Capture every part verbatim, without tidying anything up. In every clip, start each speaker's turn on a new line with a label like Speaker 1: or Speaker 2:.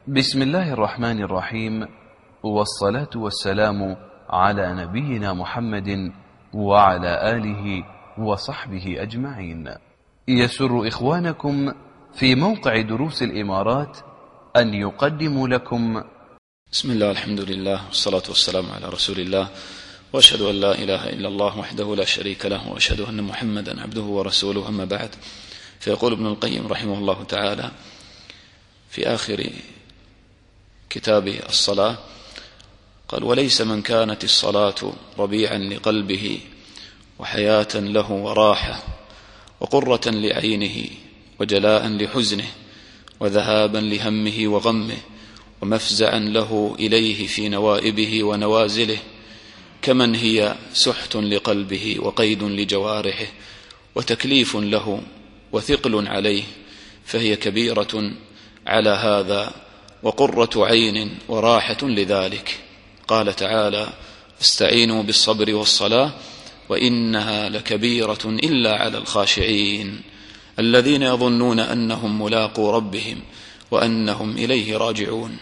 Speaker 1: بسم الله الرحمن الرحيم، والصلاة والسلام على نبينا محمد وعلى آله وصحبه أجمعين. يسر إخوانكم في موقع دروس الإمارات أن يقدموا لكم
Speaker 2: بسم الله الحمد لله والصلاة والسلام على رسول الله، وأشهد أن لا إله إلا الله وحده لا شريك له، وأشهد أن محمدا عبده ورسوله، أما بعد. فيقول ابن القيم رحمه الله تعالى في آخر كتاب الصلاة، قال: وليس من كانت الصلاة ربيعا لقلبه وحياة له وراحة وقرة لعينه وجلاء لحزنه وذهابا لهمه وغمه ومفزعا له إليه في نوائبه ونوازله، كمن هي سحت لقلبه وقيد لجوارحه وتكليف له وثقل عليه، فهي كبيرة على هذا وقرة عين وراحة لذلك. قال تعالى: استعينوا بالصبر والصلاة وإنها لكبيرة إلا على الخاشعين الذين يظنون أنهم ملاقو ربهم وأنهم إليه راجعون.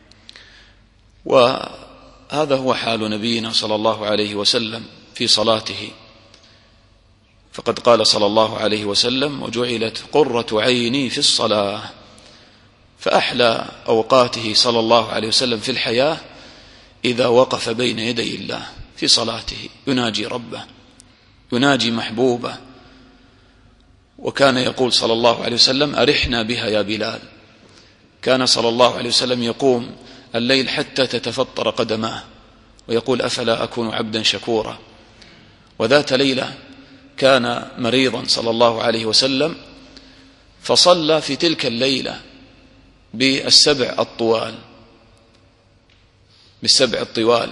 Speaker 2: وهذا هو حال نبينا صلى الله عليه وسلم في صلاته، فقد قال صلى الله عليه وسلم: وجعلت قرة عيني في الصلاة. فأحلى أوقاته صلى الله عليه وسلم في الحياة إذا وقف بين يدي الله في صلاته يناجي ربه، يناجي محبوبه. وكان يقول صلى الله عليه وسلم: أرحنا بها يا بلال. كان صلى الله عليه وسلم يقوم الليل حتى تتفطر قدماه ويقول: أفلا أكون عبدا شكورا. وذات ليلة كان مريضا صلى الله عليه وسلم، فصلى في تلك الليلة بالسبع الطوال بالسبع الطوال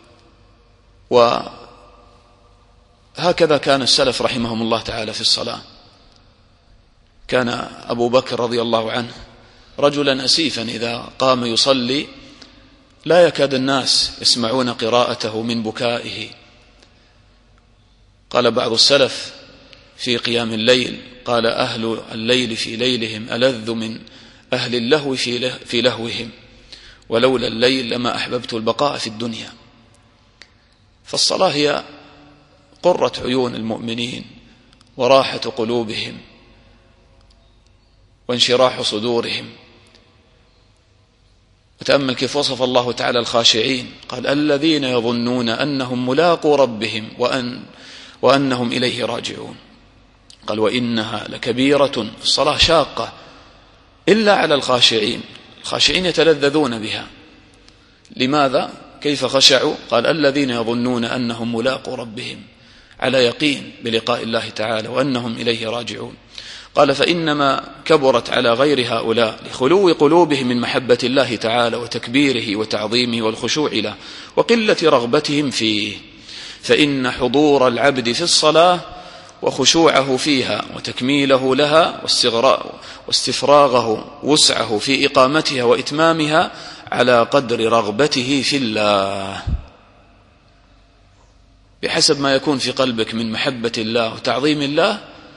Speaker 2: وهكذا كان السلف رحمهم الله تعالى في الصلاة. كان أبو بكر رضي الله عنه رجلا أسيفا، إذا قام يصلي لا يكاد الناس يسمعون قراءته من بكائه. قال بعض السلف في قيام الليل: قال: أهل الليل في ليلهم ألذ من أهل اللهو في لهوهم، ولولا الليل لما أحببت البقاء في الدنيا. فالصلاة هي قرة عيون المؤمنين وراحة قلوبهم وانشراح صدورهم. وتأمل كيف وصف الله تعالى الخاشعين، قال: الذين يظنون أنهم ملاقو ربهم وأن وأنهم إليه راجعون. قال: وإنها لكبيرة، الصلاة شاقة إلا على الخاشعين. الخاشعين يتلذذون بها. لماذا؟ كيف خشعوا؟ قال: الذين يظنون أنهم ملاقو ربهم، على يقين بلقاء الله تعالى وأنهم إليه راجعون. قال: فإنما كبرت على غير هؤلاء لخلو قلوبهم من محبة الله تعالى وتكبيره وتعظيمه والخشوع له وقلة رغبتهم فيه. فإن حضور العبد في الصلاة وخشوعه فيها وتكميله لها واستفراغه وسعه في إقامتها وإتمامها على قدر رغبته في الله. بحسب ما يكون في قلبك من محبة الله وتعظيم الله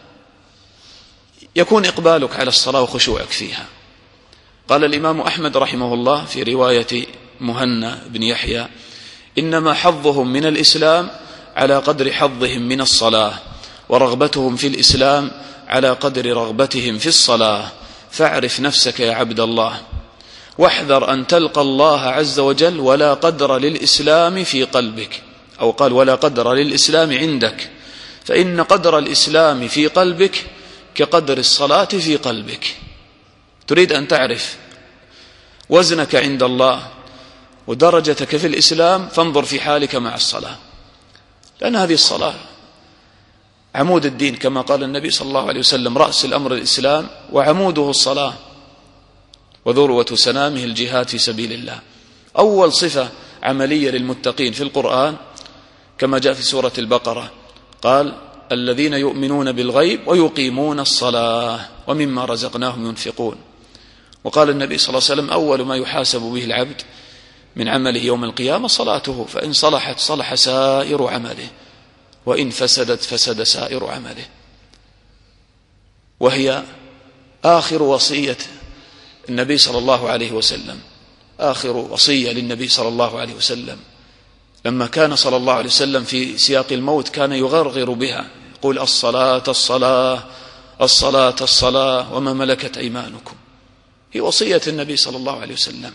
Speaker 2: يكون إقبالك على الصلاة وخشوعك فيها. قال الإمام أحمد رحمه الله في رواية مهنا بن يحيى: إنما حظهم من الإسلام على قدر حظهم من الصلاة، ورغبتهم في الإسلام على قدر رغبتهم في الصلاة. فاعرف نفسك يا عبد الله، واحذر أن تلقى الله عز وجل ولا قدر للإسلام في قلبك، أو قال: ولا قدر للإسلام عندك، فإن قدر الإسلام في قلبك كقدر الصلاة في قلبك. تريد أن تعرف وزنك عند الله ودرجتك في الإسلام، فانظر في حالك مع الصلاة، لأن هذه الصلاة عمود الدين، كما قال النبي صلى الله عليه وسلم: رأس الأمر الإسلام وعموده الصلاة وذروة سنامه الجهاد في سبيل الله. أول صفة عملية للمتقين في القرآن كما جاء في سورة البقرة، قال: الذين يؤمنون بالغيب ويقيمون الصلاة ومما رزقناهم ينفقون. وقال النبي صلى الله عليه وسلم: أول ما يحاسب به العبد من عمله يوم القيامة صلاته، فإن صلحت صلح سائر عمله، وإن فسدت فسد سائر عمله. وهي آخر وصية النبي صلى الله عليه وسلم، آخر وصية للنبي صلى الله عليه وسلم لما كان صلى الله عليه وسلم في سياق الموت كان يغرغر بها، يقول الصلاة الصلاة الصلاة الصلاة وما ملكت أيمانكم. هي وصية النبي صلى الله عليه وسلم.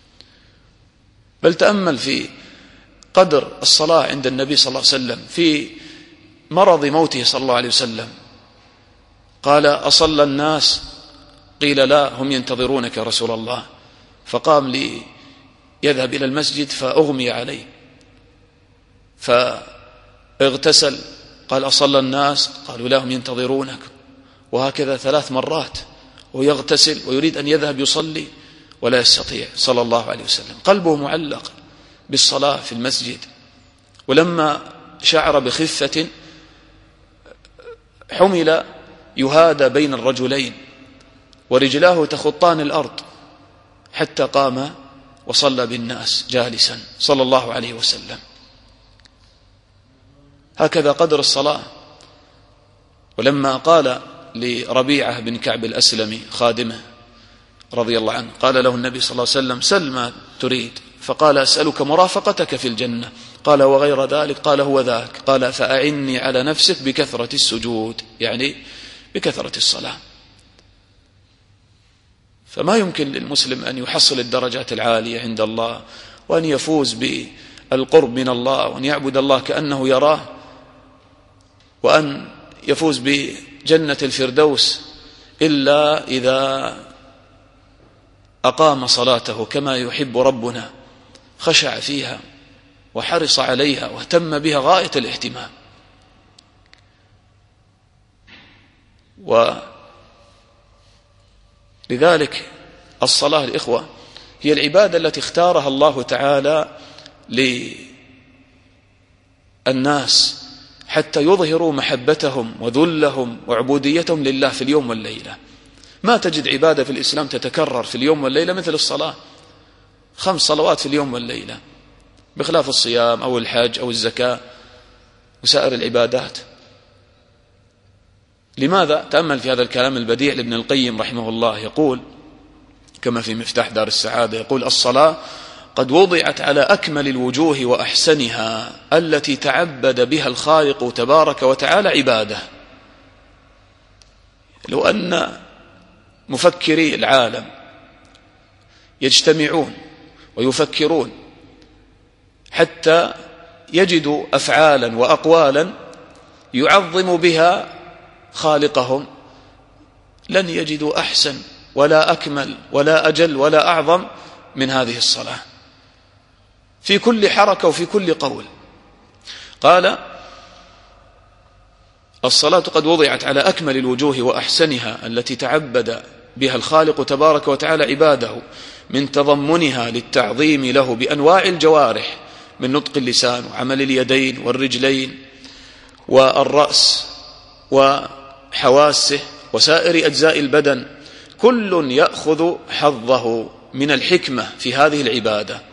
Speaker 2: بل تأمل في قدر الصلاة عند النبي صلى الله عليه وسلم في مرض موته صلى الله عليه وسلم، قال أصلى الناس؟ قيل لا، هم ينتظرونك يا رسول الله. فقام ليذهب إلى المسجد فأغمي عليه فاغتسل، قال أصلى الناس؟ قالوا لا، هم ينتظرونك. وهكذا ثلاث مرات ويغتسل ويريد أن يذهب يصلي ولا يستطيع صلى الله عليه وسلم، قلبه معلق بالصلاة في المسجد. ولما شعر بخفة حمل يهادى بين الرجلين ورجلاه تخطان الأرض حتى قام وصلى بالناس جالسا صلى الله عليه وسلم. هكذا قدر الصلاة. ولما قال لربيعة بن كعب الأسلمي خادمه رضي الله عنه، قال له النبي صلى الله عليه وسلم سل ما تريد، فقال أسألك مرافقتك في الجنة. قال وغير ذلك؟ قال هو ذاك. قال فأعني على نفسك بكثرة السجود، يعني بكثرة الصلاة. فما يمكن للمسلم أن يحصل الدرجات العالية عند الله وأن يفوز بالقرب من الله وأن يعبد الله كأنه يراه وأن يفوز بجنة الفردوس إلا إذا أقام صلاته كما يحب ربنا، خشع فيها وحرص عليها واهتم بها غاية الاهتمام. ولذلك الصلاة الإخوة هي العبادة التي اختارها الله تعالى للناس حتى يظهروا محبتهم وذلهم وعبوديتهم لله في اليوم والليلة. ما تجد عبادة في الإسلام تتكرر في اليوم والليلة مثل الصلاة، خمس صلوات في اليوم والليلة، بخلاف الصيام أو الحج أو الزكاة وسائر العبادات. لماذا؟ تأمل في هذا الكلام البديع لابن القيم رحمه الله، يقول كما في مفتاح دار السعادة، يقول الصلاة قد وضعت على أكمل الوجوه وأحسنها التي تعبد بها الخالق تبارك وتعالى عباده. لو أن مفكري العالم يجتمعون ويفكرون حتى يجدوا أفعالا وأقوالا يعظم بها خالقهم لن يجدوا أحسن ولا أكمل ولا أجل ولا أعظم من هذه الصلاة في كل حركة وفي كل قول. قال الصلاة قد وضعت على أكمل الوجوه وأحسنها التي تعبد بها الخالق تبارك وتعالى عباده من تضمنها للتعظيم له بأنواع الجوارح من نطق اللسان وعمل اليدين والرجلين والرأس وحواسه وسائر أجزاء البدن، كل يأخذ حظه من الحكمة في هذه العبادة،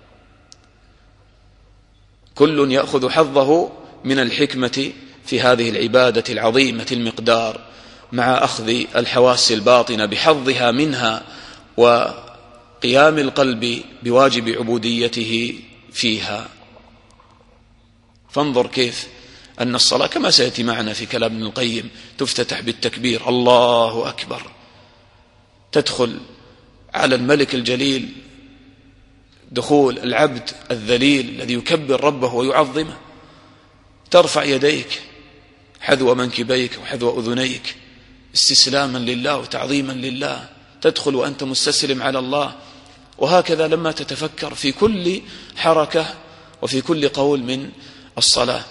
Speaker 2: كل يأخذ حظه من الحكمة في هذه العبادة العظيمة المقدار، مع أخذ الحواس الباطنة بحظها منها وقيام القلب بواجب عبوديته فيها. فانظر كيف أن الصلاة كما سيأتي معنا في كلام ابن القيم تفتتح بالتكبير الله أكبر، تدخل على الملك الجليل دخول العبد الذليل الذي يكبر ربه ويعظمه، ترفع يديك حذو منكبيك وحذو أذنيك استسلاما لله وتعظيما لله، تدخل وأنت مستسلم على الله. وهكذا لما تتفكر في كل حركة وفي كل قول من الصلاة.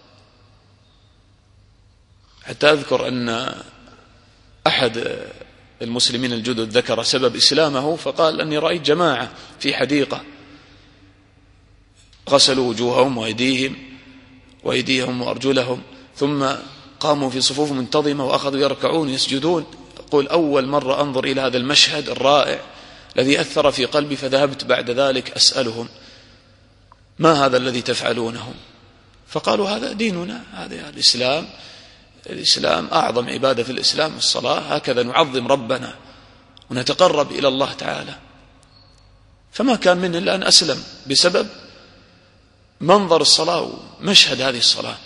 Speaker 2: حتى أذكر أن أحد المسلمين الجدد ذكر سبب إسلامه فقال أني رأيت جماعة في حديقة غسلوا وجوههم وأيديهم وأيديهم وأرجلهم ثم قاموا في صفوف منتظمة وأخذوا يركعون يسجدون. يقول أول مرة أنظر إلى هذا المشهد الرائع الذي أثر في قلبي، فذهبت بعد ذلك أسألهم ما هذا الذي تفعلونه؟ فقالوا هذا ديننا، هذا الإسلام، الإسلام أعظم عبادة في الإسلام الصلاة، هكذا نعظم ربنا ونتقرب إلى الله تعالى. فما كان منه إلا أن أسلم بسبب منظر الصلاة ومشهد هذه الصلاة.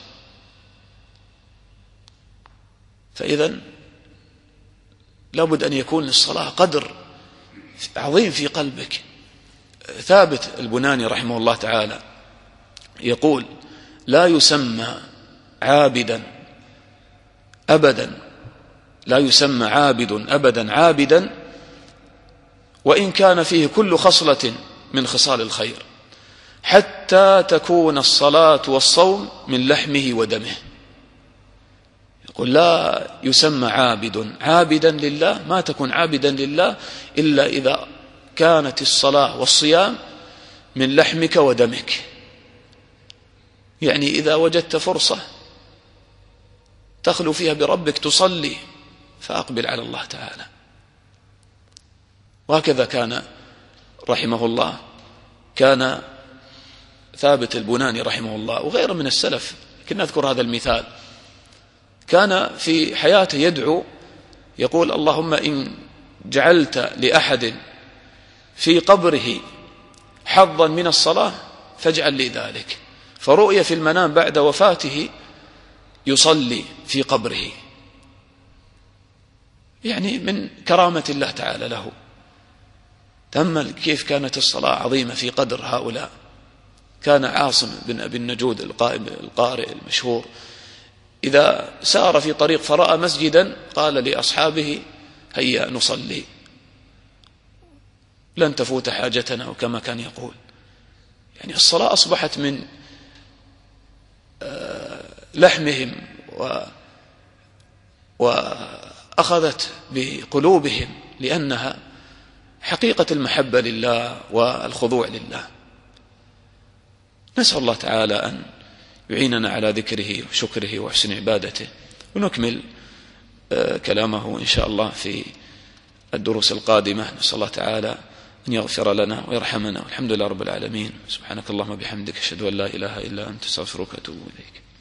Speaker 2: فإذن لابد أن يكون للصلاة قدر عظيم في قلبك. ثابت البناني رحمه الله تعالى يقول: لا يسمى عابدا أبدا لا يسمى عابد أبدا عابدا وإن كان فيه كل خصلة من خصال الخير، حتى تكون الصلاة والصوم من لحمه ودمه. يقول: لا يسمى عابد عابدا لله، ما تكون عابدا لله إلا إذا كانت الصلاة والصيام من لحمك ودمك. يعني إذا وجدت فرصة تخلو فيها بربك تصلي فأقبل على الله تعالى. وهكذا كان رحمه الله، كان ثابت البناني رحمه الله وغيره من السلف، كنا نذكر هذا المثال، كان في حياته يدعو يقول: اللهم إن جعلت لأحد في قبره حظا من الصلاة فاجعل لي ذلك. فرؤي في المنام بعد وفاته يصلي في قبره، يعني من كرامة الله تعالى له. تأمل كيف كانت الصلاة عظيمة في قدر هؤلاء. كان عاصم بن أبي النجود القائم القارئ المشهور إذا سار في طريق فرأى مسجدا قال لأصحابه: هيا نصلي لن تفوت حاجتنا، وكما كان يقول. يعني الصلاة أصبحت من لحمهم وأخذت بقلوبهم، لأنها حقيقة المحبة لله والخضوع لله. نسأل الله تعالى أن يعيننا على ذكره وشكره وحسن عبادته، ونكمل كلامه إن شاء الله في الدروس القادمة. نسأل الله تعالى أن يغفر لنا ويرحمنا، والحمد لله رب العالمين. سبحانك اللهم بحمدك، أشهد أن لا إله إلا أنت، أستغفرك وأتوب إليك.